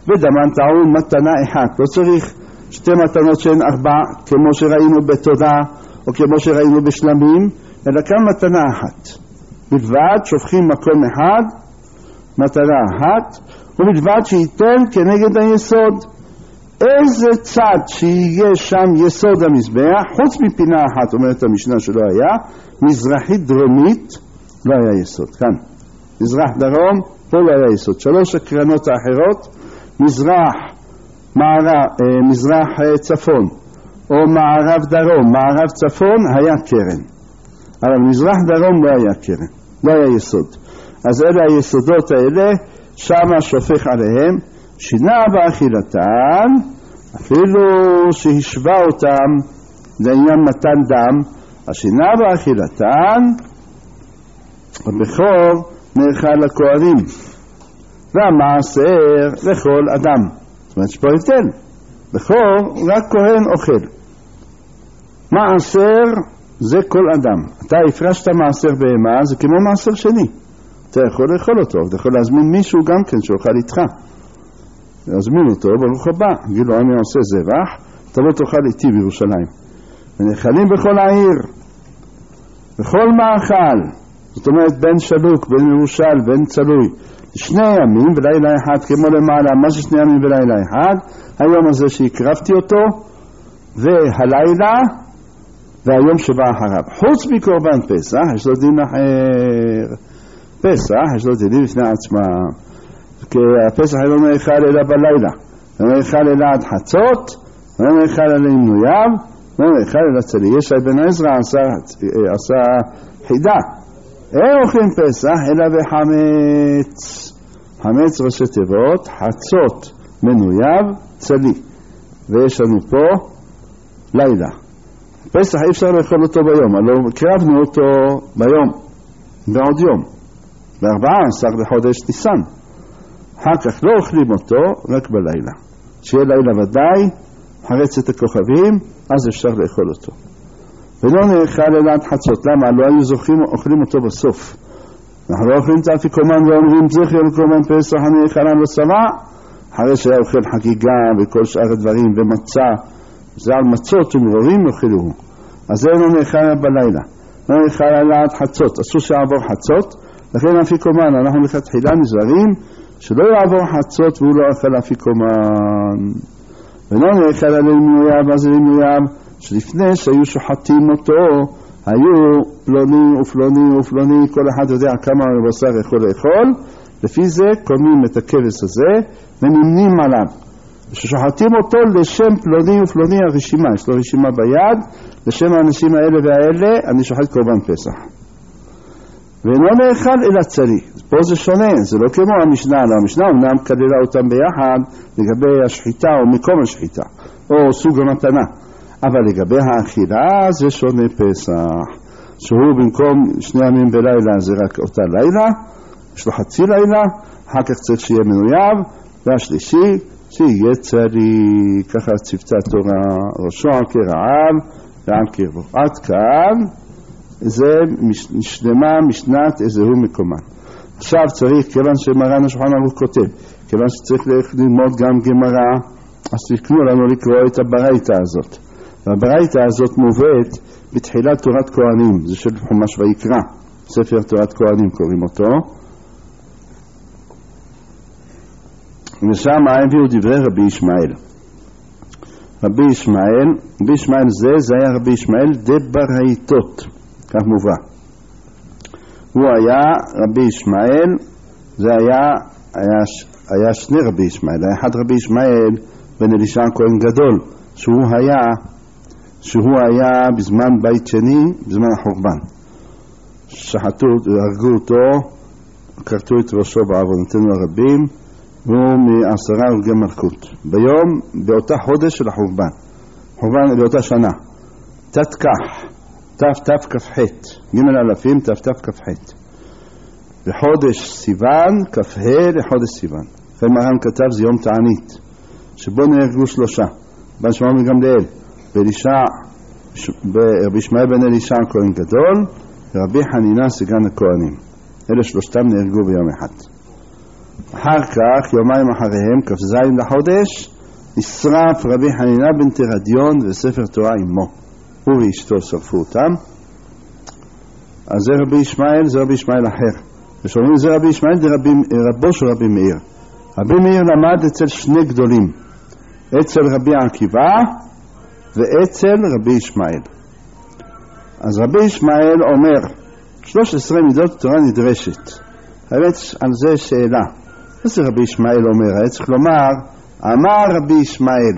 ודמן טעון מתנה אחת, לא צריך שתי מתנות שהן 4 כמו שראינו בתודה או כמו שראינו בשלמים, אלא כאן מתנה אחת בלבד, שופכים מקום אחד, מתנה אחת, ובלבד שייתן כנגד היסוד. איזה צד שיהיה שם יסוד המזבח, חוץ מפינה אחת, אומרת המשנה שלא היה, מזרחית דרומית לא היה יסוד. כאן מזרח דרום פה לא היה יסוד. 3 הקרנות האחרות, מזרח צפון או מערב דרום, מערב צפון היה קרן, אבל מזרח דרום לא היה קרן, לא היה יסוד. אז אלה היסודות האלה, שמה שופך עליהם, שינה באכילתן, אפילו שהשווה אותם לעניין מתן דם, השינה באכילתן, הבכור נאכל לכהנים, והמעשר לכל אדם. זאת אומרת שפה הבדל, בכור רק כהן אוכל, מעשר זה כל אדם. אתה הפרשת מעשר בהמה, זה כמו מעשר שני, אתה יכול לאכול אותו, אתה יכול להזמין מישהו גם כן שאוכל איתך, להזמין אותו, ברוך הבא, גיד לו אני עושה זבח, תבוא תאכל איתי בירושלים. ונאכלים בכל העיר, בכל מאכל, זאת אומרת בין שלוק, בין מרושל, בין צלוי, 2 ימים ולילה אחד כמו למעלה. מה זה 2 ימים ולילה אחד? היום הזה שהקרבתי אותו, והלילה והיום שבא אחריו. חוץ מקורבן פסח יש לו דין אחר. פסח יש לו דין לפני עצמה, כי הפסח לא נאכל אלא בלילה, לא נאכל אלא עד חצות, לא נאכל אלא עם נויו, לא נאכל אלא צלי. יש בן עזרא עשה חידה, אין אוכלים פסח אלא בחמץ. חמץ ראשי תיבות, חצות מנויו, צלי. ויש לנו פה לילה. פסח אי אפשר לאכול אותו ביום, אבל קרבנו אותו ביום, בעוד יום, ב14 לחודש ניסן. אחר כך לא אוכלים אותו, רק בלילה. שיהיה לילה ודאי, חרצת הכוכבים, אז אפשר לאכול אותו. ולא נאכל אלא עד חצות. למה? לא היו אוכלים אותו בסוף. אנחנו לא אוכלים את האפיקומן ואומרים זכר לקורבן פסח הנאכל על הצבא, אחרי שהיה אוכל חגיגה וכל שאר הדברים ומצה, זה על מצות ומרורים אוכלו. אז זה לא נאכל בלילה, לא נאכל אלא עד חצות, אסור שיעבור חצות. לכן האפיקומן, אנחנו לכתחילה נזהרים שלא יעבור חצות והוא לא אכל אפיקומן. ולא נאכל על מינוייו, אז מינוייו שלפני שהיו שוחטים אותו, היו פלוני ופלוני ופלוני, כל אחד יודע כמה בשר יכול לאכול, לפי זה קונים את הכבש הזה ונמנים עליו. כששוחטים אותו לשם פלוני ופלוני הרשימה, יש לו רשימה ביד, לשם האנשים האלה והאלה, אני שוחט קורבן פסח. ולא נאכל אלא צלי. פה זה שונה, זה לא כמו המשנה, המשנה אמנם כללה אותם ביחד לגבי השחיטה או מקום השחיטה, או סוג המתנה. אבל לגבי האכילה זה שונה פסח, שהוא במקום 2 ימים ולילה זה רק אותה לילה, יש לו חצי לילה, אחר כך צריך שיהיה מנויו, והשלישי שיהיה צלי. ככה צוותה התורה, ראשו על כרעב ועל קרבו. עד כאן זה נשלמה משנת איזהו מקומן. עכשיו צריך, כיוון שמרן השולחן ערוך כותב, כיוון שצריך ללמוד גם גמרא, אז תקנו לנו לקרוא את הברייתא הזאת. והברייתא הזאת מובאת בתחילת תורת כהנים, זה של חומש ויקרא, ספר תורת כהנים קוראים אותו. ושם הביאו דברי רבי ישמעאל. רבי ישמעאל זה היה רבי ישמעאל דברייתות, כך מובא. הוא היה רבי ישמעאל, זה היה 2 רבי ישמעאל, היה אחד רבי ישמעאל בן אלישע כהן גדול, שהוא היה בזמן בית שני, בזמן החורבן. שחטו, הרגו אותו, קרטו את ראשו בעוונותינו הרבים, והוא מ10 הרגי מלכות. ביום, באותה חודש של החורבן, חורבן באותה שנה, תתקח, תתכ"ח, ג' אלפים תתכ"ח, בחודש סיוון, כ"ה לחודש סיוון. אחרי מרן כתב זה יום תענית, שבו נהרגו 3, בן שמעון וגמליאל, רבי ישמעאל בן אלישע כהן גדול, ורבי חנינא סגן הכהנים. אלה 3 נהרגו ביום אחד. אחר כך, יומיים אחריהם, כ"ז לחודש, נשרף רבי חנינה בן תרדיון וספר תורה עמו. הוא ואשתו שרפו אותם. אז זה רבי ישמעאל, זה רבי ישמעאל אחר. ושאומרים זה רבי ישמעאל, זה רבו של רבי מאיר. רבי מאיר למד אצל שני גדולים, אצל רבי עקיבא ואצל רבי ישמעאל. אז רבי ישמעאל אומר 13 מידות תורה נדרשת. האמת על זה שאלה, מה זה רבי ישמעאל אומר? היה צריך לומר אמר רבי ישמעאל.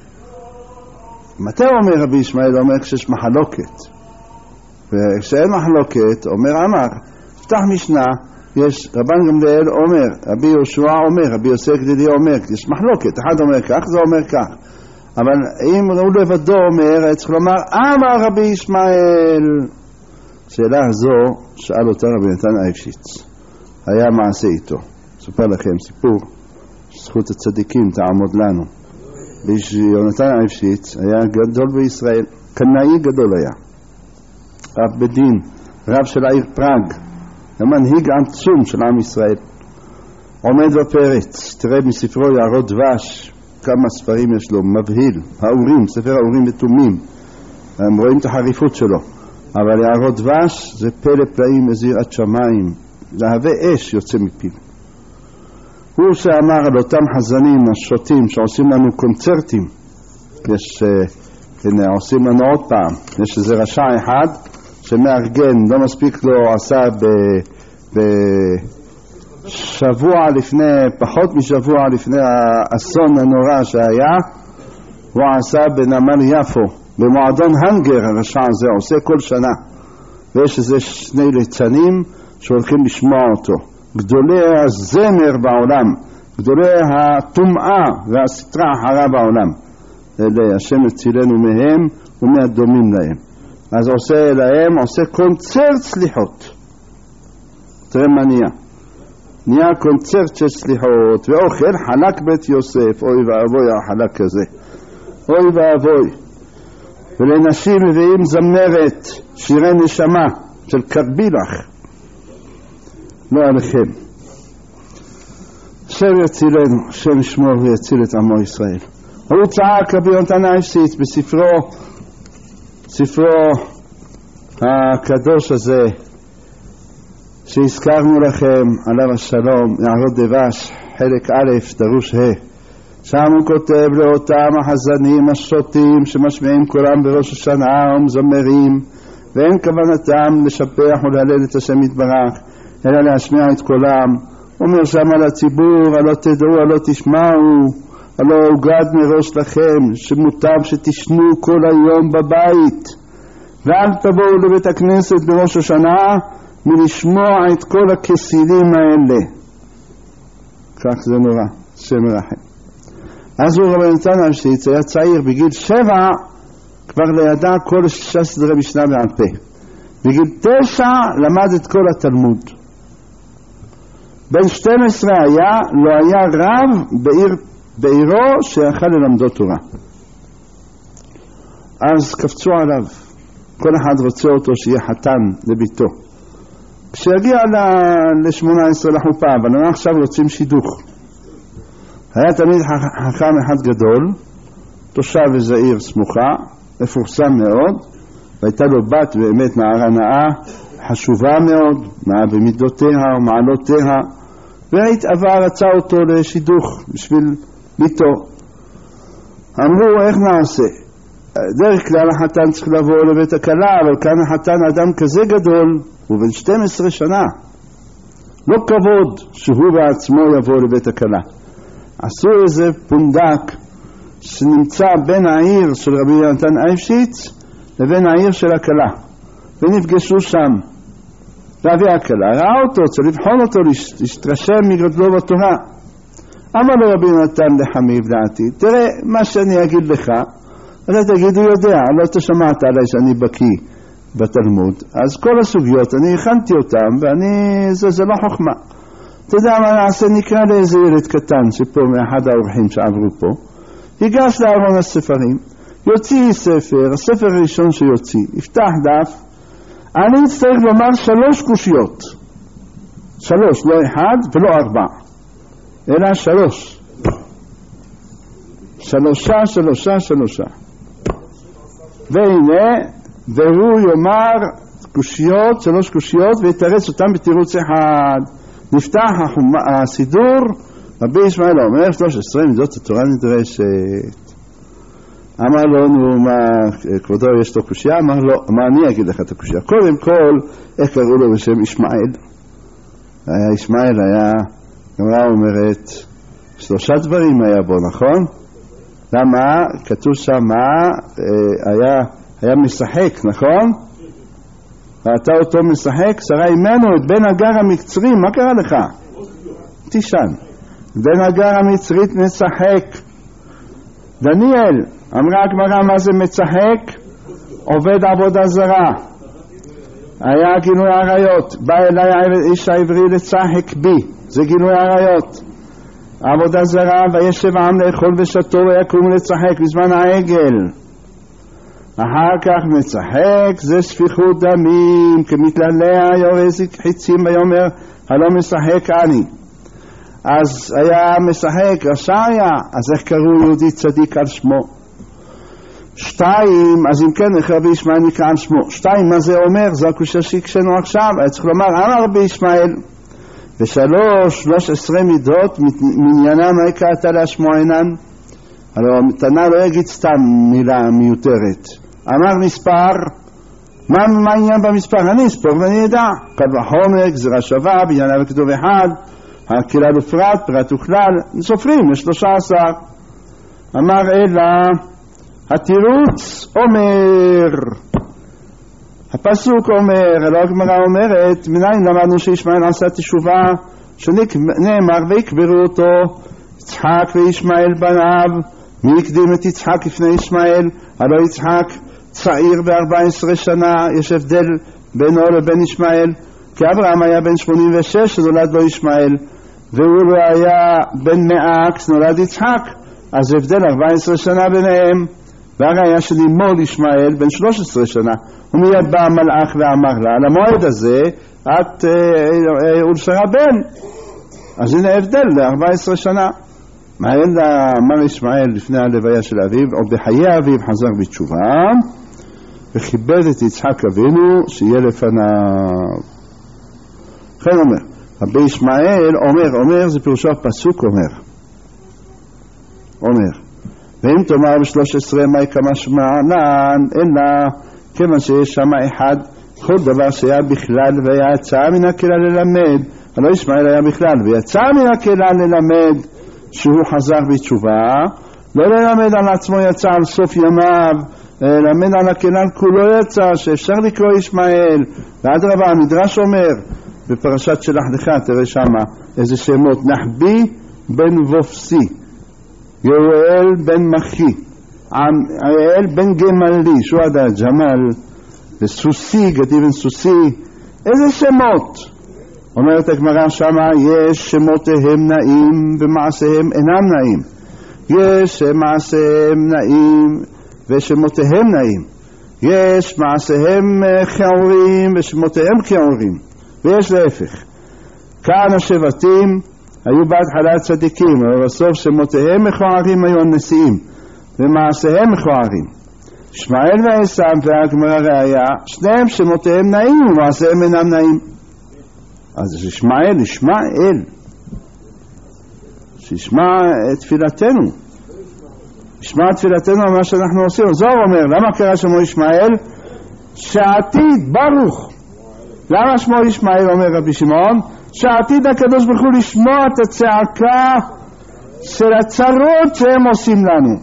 מתי אומר רבי ישמעאל? אומר כשיש מחלוקת, וכשאין מחלוקת אומר אמר. פתח משנה, יש רבן גמליאל אומר, רבי יהושע אומר, רבי יוסי הגלילי אומר, יש מחלוקת, אחד אומר כך, זה אומר כך. אבל אם הוא לבדו אומר, היה צריך לומר אמר רבי ישמעאל. שאלה הזו שאל אותה רבי נתן אייבשיץ, היה מעשה איתו. סופר לכם סיפור, זכות הצדיקים תעמוד לנו. יונתן אייבשיץ היה גדול בישראל, קנאי גדול היה, רב בדין, רב של העיר פראג, המנהיג עצום של עם ישראל. עומד בפרץ, תראה מספרו יערות דבש, כמה ספרים יש לו, מבהיל, האורים, ספר האורים ותומים, הם רואים את החריפות שלו. אבל יערות דבש זה פלא פלאים, מזיר עד שמיים, להווה אש יוצא מפיו. הוא שאמר על אותם חזנים השוטים שעושים לנו קונצרטים, יש, הנה עושים לנו עוד פעם, יש איזה רשע אחד שמארגן, לא מספיק לו, עשה בשבוע לפני, פחות משבוע לפני האסון הנורא שהיה, הוא עשה בנמל יפו, במועדון הנגר. הרשע הזה עושה כל שנה, ויש איזה שני ליצנים שהולכים לשמוע אותו, גדולי הזמר בעולם, גדולי הטומאה והסטרה החרה בעולם, אלה השם הצילנו מהם ומהדומים להם. אז עושה להם, עושה קונצרט סליחות. תראה מה נהיה קונצרט של סליחות, ואוכל חלק בית יוסף, אוי ואבוי החלק הזה, אוי ואבוי. ולנשים מביאים זמרת, שירי נשמה של קרבילח, לא עליכם. השם יצילנו, השם ישמור ויציל את עמו ישראל. הוא צעק רבי יונתן אייבשיץ בספרו הקדוש הזה שהזכרנו לכם, עליו השלום, יערות דבש, חלק א', דרוש ה'. שם הוא כותב לאותם החזנים השוטים שמשמיעים קולם בראש השנה ומזמרים, ואין כוונתם לשבח ולהלל את השם יתברך, אלא להשמיע את קולם. אומר שם על הציבור, הלא תדעו, הלא תשמעו, הלא הוגד מראש לכם שמוטב שתשנו כל היום בבית, ואל תבואו לבית הכנסת בראש השנה מלשמוע את כל הכסילים האלה. כך זה נורא, שם רחם. אז הוא רבי נתן אייבשיץ היה צעיר, בגיל 7 כבר לידע כל 6 סדרי משנה בעל פה, בגיל 9 למד את כל התלמוד, בן 12 היה, לא היה רב בעירו שיכל ללמדו תורה. אז קפצו עליו, כל אחד רוצה אותו שיהיה חתן לביתו, כשיגיע ל-18 לחופה, אבל אנחנו עכשיו רוצים שידוך. היה תמיד חכם אחד גדול, תושב איזו עיר סמוכה, מפורסם מאוד, והייתה לו בת באמת נערה נאה, חשובה מאוד, נאה במידותיה ומעלותיה, והתאווה רצה אותו לשידוך בשביל ביתו. אמרו איך נעשה? דרך כלל החתן צריך לבוא לבית הכלה, אבל כאן החתן אדם כזה גדול, הוא בן 12 שנה, לא כבוד שהוא בעצמו יבוא לבית הכלה. עשו איזה פונדק שנמצא בין העיר של רבי יונתן אייבשיץ לבין העיר של הכלה, ונפגשו שם. ואבי הכלה ראה אותו, צריך לבחון אותו, להשתרשם מגדלו בתורה. אמר לו רבי יונתן לחמיו דעתי, תראה מה שאני אגיד לך, אתה תגיד הוא יודע, לא תשמעת עליי שאני בקיא בתלמוד, אז כל הסוגיות אני הכנתי אותם, זה לא חוכמה. אתה יודע מה נעשה? נקרא לאיזה ילד קטן שפה מאחד האורחים שעברו פה, ייגש לארון הספרים, יוציא ספר, הספר הראשון שיוציא, יפתח דף, אני צריך לומר 3 קושיות, 3, לא 1 ולא 4, אלא שלוש. שלושה. והנה, והוא יאמר קושיות, 3 קושיות, ויתרץ אותם בתירוץ אחד. נפתח הסידור, רבי ישמעאל אומר 13 מידות התורה נדרשת. אמר לו, נו, מה, כבודו יש לו קושיה? אמר לו, מה אני אגיד לך את הקושיה? קודם כל, איך קראו לו בשם ישמעאל? ישמעאל היה, גמרא אומרת, 3 דברים היה בו, נכון? למה? כתוב שם, היה משחק, נכון? ראתה אותו משחק, שרה אימנו את בן הגר המצרי, מה קרה לך? תישן. בן הגר המצרית משחק. דניאל, אמרה הגמרא מה זה משחק? עובד עבודה זרה. היה גילוי עריות, בא אליי איש העברי לצחק בי, זה גילוי עריות. עבודה זרה, וישב העם לאכול ושתו ויקום לצחק בזמן העגל. אחר כך מצחק, זה שפיכות דמים, כמתללע יורז חיצים ויאמר, הלא משחק אני. אז היה משחק, רשע היה, אז איך קראו יהודי צדיק על שמו? 2, אז אם כן, איך רבי ישמעאל נקרא על שמו? 2, מה זה אומר? זו הקושיה שהקשנו עכשיו, היה צריך לומר, אמר רבי ישמעאל. 13 מידות, מניינם הקראת להשמו עינן. הלוא תנא לא יגיד סתם מילה מיותרת. אמר מספר, מה העניין במספר? אני אספור ואני אדע. קל וחומר, גזירה שווה, בענייניו וכתוב אחד, הכלל ופרט, פרט וכלל, סופרים, יש 13. אמר אלא, התירוץ אומר, הפסוק אומר, הלא הגמרא אומרת, מניין למדנו שישמעאל עשה תשובה, שנאמר ויקברו אותו יצחק וישמעאל בניו. מי הקדים את יצחק לפני ישמעאל? הלא יצחק צעיר ב-14 שנה, יש הבדל בינו לבין ישמעאל, כי אברהם היה בן 86 שנולד לו ישמעאל, והוא לא היה בן 100 כשנולד יצחק, אז הבדל 14 שנה ביניהם. והראיה שנימול ישמעאל בן 13 שנה, ומיד בא המלאך ואמר לה, על המועד הזה את אולשרה בן, אז הנה הבדל ל-14 שנה. אמר ישמעאל לפני הלוויה של אביו, או בחיי אביו חזר בתשובה וכיבד את יצחק אבינו שיהיה לפניו. כן אומר רבי ישמעאל, אומר זה פירושו הפסוק אומר ואם תאמר ב-13 מה כמה שמענן, אלא כיוון שיש שם אחד, כל דבר שהיה בכלל ויצא מן הכלל ללמד, הלא ישמעאל היה בכלל ויצא מן הכלל ללמד שהוא חזר בתשובה, לא ללמד על עצמו יצא על סוף ימיו, ללמד על הכלל כולו יצא, שאפשר לקרוא ישמעאל. ועד רבה המדרש אומר בפרשת שלח לך, תראה שמה איזה שמות, נחבי בן וופסי, יואל בן מחי, יואל בן גמלי, שהוא עדה ג'מל, וסוסי, גדי בן סוסי, איזה שמות? אומרת הגמרא שמה, יש שמותיהם נעים ומעשיהם אינם נעים. יש מעשיהם נעים ושמותיהם נעים. יש מעשיהם כעורים ושמותיהם כעורים. ויש להפך. כאן השבטים היו בהתחלה צדיקים, אבל בסוף שמותיהם מכוערים היו הנשיאים, ומעשיהם מכוערים. ישמעאל ועשיו והגמרא ראיה, שניהם שמותיהם נעים ומעשיהם אינם נעים. אז ישמעאל, שישמע תפילתנו, ישמע תפילתנו על מה שאנחנו עושים. זוהר אומר, למה קרא שמו ישמעאל? שעתיד ברוך. למה שמו ישמעאל? אומר רבי שמעון, שעתיד הקדוש ברוך הוא לשמוע את הצעקה של הצרות שהם עושים לנו.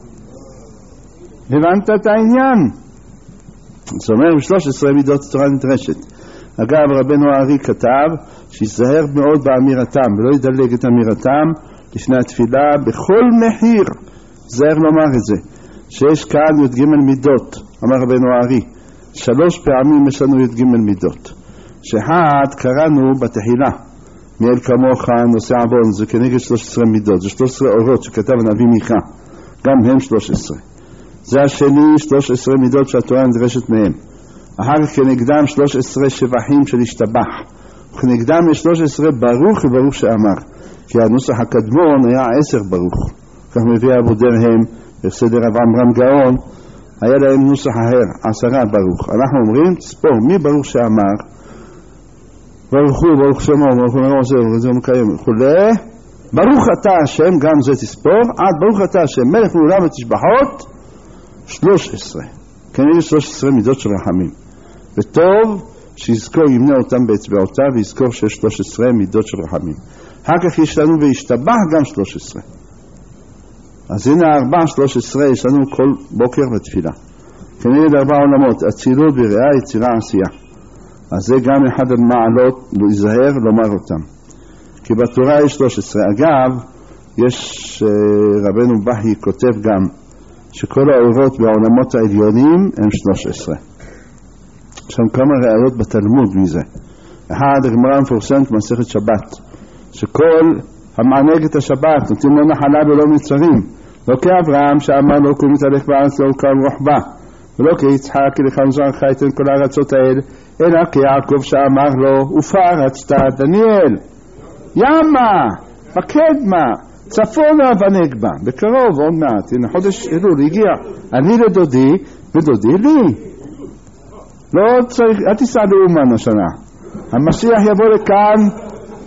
הבנת את העניין? זאת אומרת, 13 מידות התורה נדרשת. אגב, רבנו הארי כתב שיזהר מאוד באמירתם ולא ידלג את אמירתם לפני התפילה בכל מחיר. זהר לומר את זה, שיש כאן י"ג מידות, אמר רבנו הארי, 3 פעמים יש לנו י"ג מידות. שאחד קראנו בתחילה, מאל כמוך נושא עוון, זה כנגד 13 מידות, זה 13 אורות שכתב הנביא מיכה, גם הם 13. זה השני, 13 מידות שהתורה נדרשת מהם. אחר כך כנגדם 13 שבחים של השתבח, וכנגדם יש 13 ברוך וברוך שאמר. כי הנוסח הקדמון היה 10 ברוך. כך מביא אבו דרהם, בסדר רב עמרם גאון, היה להם נוסח אחר, 10 ברוך. אנחנו אומרים, תספור, מי ברוך שאמר? ברוך הוא, ברוך שמו, ברוך הוא מרום זה מקיים, וכולי. ברוך אתה השם, גם זה תספור, עד ברוך אתה השם, מלך לעולם ותשבחות, 13. כנראה 13 מידות של רחמים. וטוב שיזכור ימנה אותם באצבעותיו, ויזכור שיש 13 מידות של רחמים. אחר כך יש לנו וישתבח גם 13. אז הנה 13 יש לנו כל בוקר בתפילה. כנראה 4 עולמות, אצילות בריאה, יצירה, עשייה. אז זה גם אחד המעלות להיזהר לומר אותם. כי בתורה יש 13. אגב, יש רבנו בכי כותב גם שכל האורות בעולמות העליונים הם 13. יש שם כמה ראיות בתלמוד מזה. אחד, הגמרא המפורסמת במסכת שבת, שכל המענג את השבת נותנים לו נחלה ולא מצרים. לא כאברהם שאמר לו קום מתהלך בארץ לא קם רוחבה, ולא כיצחק כי לך מזרעך ייתן כל הארצות האלה, אלא כיעקב שאמר לו ופרצת דניאל ימה בקדמה צפונה ונגבה. בקרוב עוד מעט, הנה חודש אלול הגיע, אני לדודי ודודי לי. לא צריך, אל תיסע לאומן השנה, המשיח יבוא לכאן.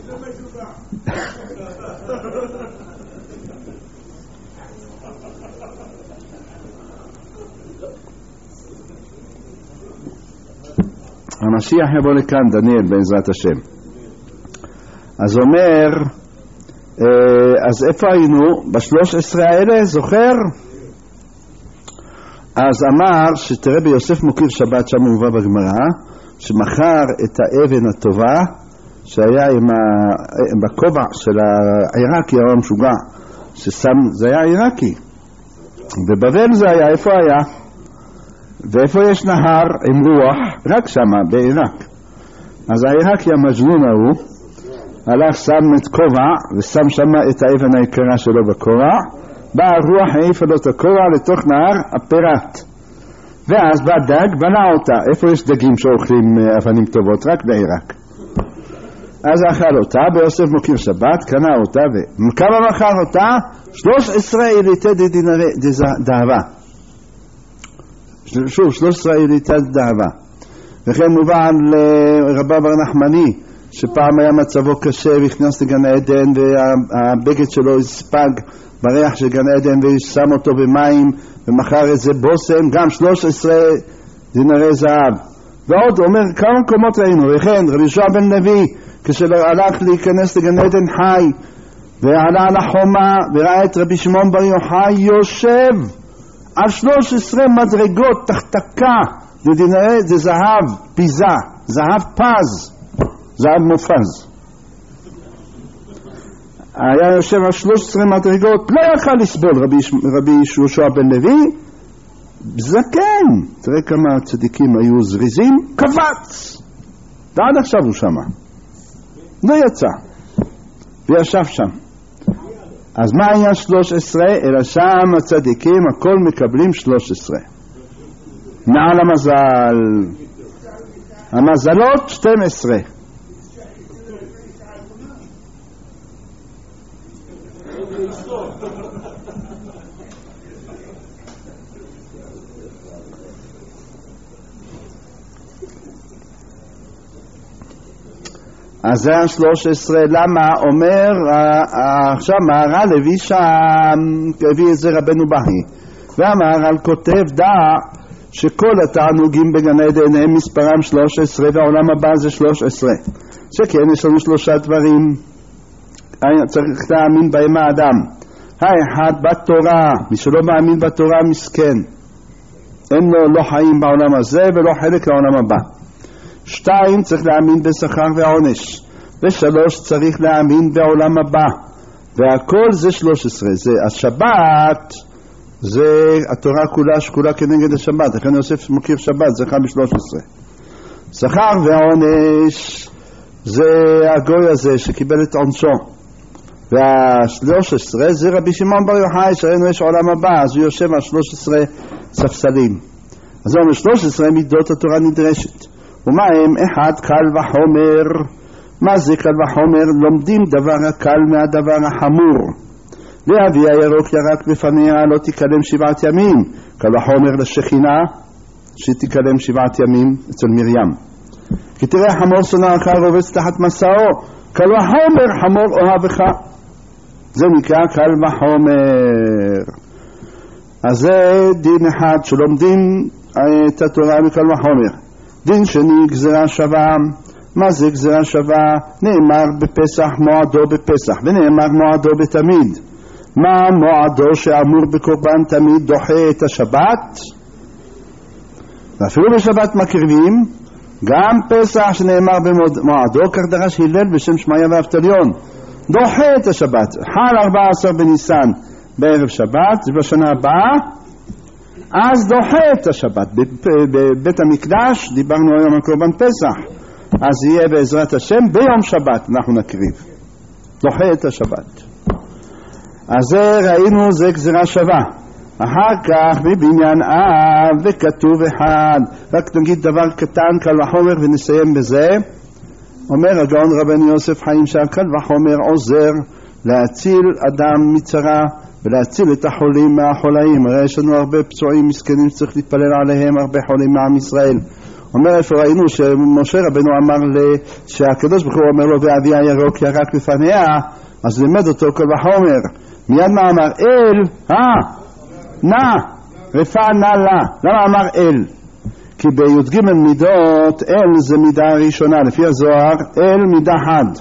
המשיח יבוא לכאן, דניאל, בעזרת השם. אז אומר, אז איפה היינו? ב13 האלה, זוכר? אז אמר, שתראה ביוסף מוקיר שבת, שם מובא בגמרא, שמחר את האבן הטובה, שהיה בכובע של העיראקי, הרב המשוגע, ששם, זה היה עיראקי. בבבל זה היה, איפה היה? ואיפה יש נהר עם רוח? רק שמה, בעיראק. אז העיראקי המג'נון ההוא הלך, שם את כובע ושם שמה את האבן היקרה שלו בכובע, באה הרוח, העיפה לו את הכובע לתוך נהר הפירת, ואז בא דג, בנה אותה. איפה יש דגים שאוכלים אבנים טובות? רק בעיראק. אז אכל אותה, ביוסף מוקיר שבת, קנה אותה, וכמה מכר אותה? 13 אליטי דהבה. שוב, 13 אליטי דהבה. וכן מובן לרבה בר נחמני, שפעם היה מצבו קשה והכנס לגן העדן והבגד שלו הספג בריח של גן העדן ושם אותו במים ומחר איזה בוסם, גם 13 דינרי זהב. ועוד אומר כמה מקומות ראינו. וכן רבי יהושע בן לוי, כשהלך להיכנס לגן עדן חי ועלה על החומה וראה את רבי שמעון בר יוחאי יושב על 13 מדרגות תחתקה, זה זהב פיזה, זהב פז, זהב מופז. היה יושב על 13 מדרגות, לא יכל לסבול רבי יהושע בן לוי, זקן. תראה כמה צדיקים היו זריזים, קפץ ועד עכשיו הוא שמה, לא יצא וישב שם. אז מה היה 13? אלא שם הצדיקים הכל מקבלים 13 מעל המזל. המזלות 12. אז זה 13. למה? אומר עכשיו מהר"ל הביא שם, הביא את זה רבנו בכי, והמהר"ל כותב דע שכל התענוגים בגן עדן הם מספרם 13 והעולם הבא זה 13. שכן יש לנו 3 דברים צריך להאמין בהם האדם. האחד בתורה, מי שלא מאמין בתורה מסכן, אין לו לא חיים בעולם הזה ולא חלק לעולם הבא. 2 צריך להאמין בשכר ועונש, ו3 צריך להאמין בעולם הבא, והכל זה 13. זה השבת, זה התורה כולה שקולה כנגד השבת, לכן יוסף מוקיר שבת, זה 13. שכר ועונש זה הגוי הזה שקיבל את עונשו, וה13 זה רבי שמעון בר יוחאי שראינו יש עולם הבא, אז הוא יושב על 13 ספסלים. אז הוא 13 מידות התורה נדרשת. ומה הם? 1 קל וחומר, מה זה קל וחומר? לומדים דבר הקל מהדבר החמור. לאבי הירוק ירק בפניה לא תקדם 7 ימים. קל וחומר לשכינה שתקדם 7 ימים אצל מרים. כי תראה חמור שונאך רובץ תחת מסעו, קל וחומר חמור אוהבך. זה נקרא קל וחומר. אז זה דין אחד שלומדים את התורה מקל וחומר. דין שני גזרה שווה. מה זה גזרה שווה? נאמר בפסח מועדו בפסח ונאמר מועדו בתמיד. מה מועדו שאמור בקורבן תמיד דוחה את השבת? ואפילו בשבת מקריבים. גם פסח שנאמר במועדו, כך דרש הלל בשם שמעיה ואבטליון, דוחה את השבת. חל 14 בניסן בערב שבת, זה בשנה הבאה, אז דוחה את השבת. בבית המקדש דיברנו היום על קורבן פסח, אז יהיה בעזרת השם ביום שבת אנחנו נקריב, דוחה את השבת. אז זה ראינו, זה גזירה שווה. אחר כך בבניין אב וכתוב אחד. רק נגיד דבר קטן קל וחומר ונסיים בזה. אומר הגאון רבנו יוסף חיים שהקל וחומר עוזר להציל אדם מצרה ולהציל את החולים מהחולאים. הרי יש לנו הרבה פצועים מסכנים שצריך להתפלל עליהם, הרבה חולים מעם ישראל. אומר איפה ראינו שמשה רבנו אמר שהקדוש ברוך הוא אומר לו ואבי הירוק ירק בפניה, אז לימד אותו קל וחומר. מיד מה אמר? אל, נא, רפא נא לה. למה אמר אל? כי בי"ג מידות אל זה מידה הראשונה, לפי הזוהר אל מידה חד,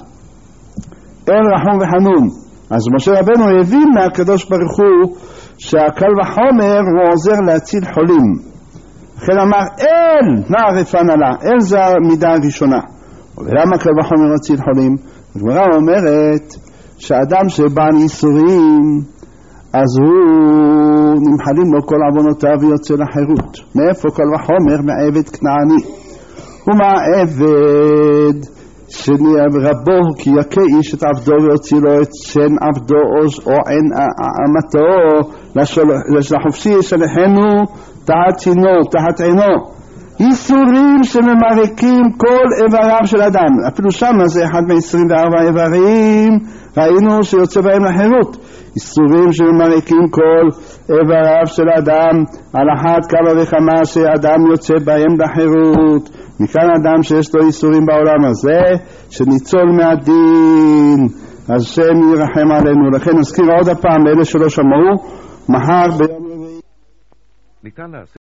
אל רחום וחנון. אז משה רבנו הבין מהקדוש ברוך הוא שהקל וחומר הוא עוזר להציל חולים, לכן אמר אל נא רפא נא לה. אל זה המידה הראשונה. ולמה קל וחומר להציל חולים? הגמרא אומרת שאדם שבא ייסורים אז הוא נמחלים לו כל עוונותיו ויוצא לחירות. מאיפה קל וחומר? מעבד כנעני. הוא מהעבד שרבו כי יכה איש את עבדו ויוציא לו את שן עבדו או עין אמתו לחופשי ישלחנו תחת שינו תחת עינו. ייסורים שממרקים כל איבריו של אדם, אפילו שם זה אחד מ-24 איברים ראינו שיוצא בהם לחירות. ייסורים שממרקים כל איבריו של אדם, על אחת כמה וכמה שאדם יוצא בהם לחירות. מכאן אדם שיש לו ייסורים בעולם הזה שניצול מהדין, אז שם ירחם עלינו. לכן נזכיר עוד הפעם לאלה שלא שמעו, מחר ביום רביעי